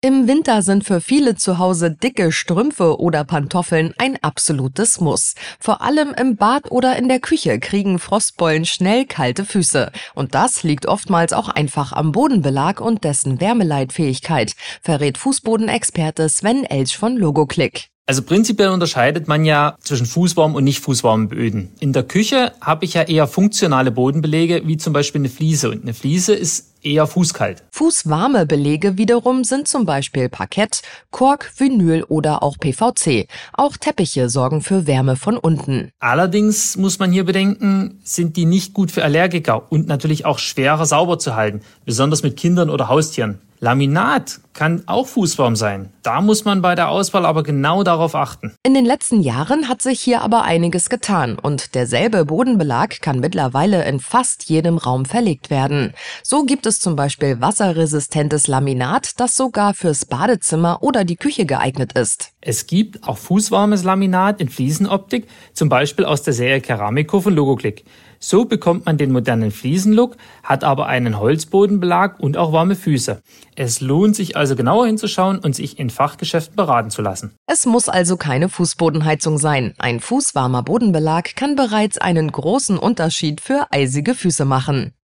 Im Winter sind für viele zu Hause dicke Strümpfe oder Pantoffeln ein absolutes Muss. Vor allem im Bad oder in der Küche kriegen Frostbeulen schnell kalte Füße. Und das liegt oftmals auch einfach am Bodenbelag und dessen Wärmeleitfähigkeit, verrät Fußbodenexperte Sven Elsch von Logoclick. Also prinzipiell unterscheidet man ja zwischen fußwarmen und nicht fußwarmen Böden. In der Küche habe ich ja eher funktionale Bodenbelege, wie zum Beispiel eine Fliese. Und eine Fliese ist eher fußkalt. Fußwarme Belege wiederum sind zum Beispiel Parkett, Kork, Vinyl oder auch PVC. Auch Teppiche sorgen für Wärme von unten. Allerdings muss man hier bedenken, sind die nicht gut für Allergiker und natürlich auch schwerer sauber zu halten, besonders mit Kindern oder Haustieren. Laminat kann auch fußwarm sein. Da muss man bei der Auswahl aber genau darauf achten. In den letzten Jahren hat sich hier aber einiges getan und derselbe Bodenbelag kann mittlerweile in fast jedem Raum verlegt werden. So gibt es zum Beispiel wasserresistentes Laminat, das sogar fürs Badezimmer oder die Küche geeignet ist. Es gibt auch fußwarmes Laminat in Fliesenoptik, zum Beispiel aus der Serie Keramico von Logoclick. So bekommt man den modernen Fliesenlook, hat aber einen Holzbodenbelag und auch warme Füße. Es lohnt sich also genauer hinzuschauen und sich in Fachgeschäften beraten zu lassen. Es muss also keine Fußbodenheizung sein. Ein fußwarmer Bodenbelag kann bereits einen großen Unterschied für eisige Füße machen.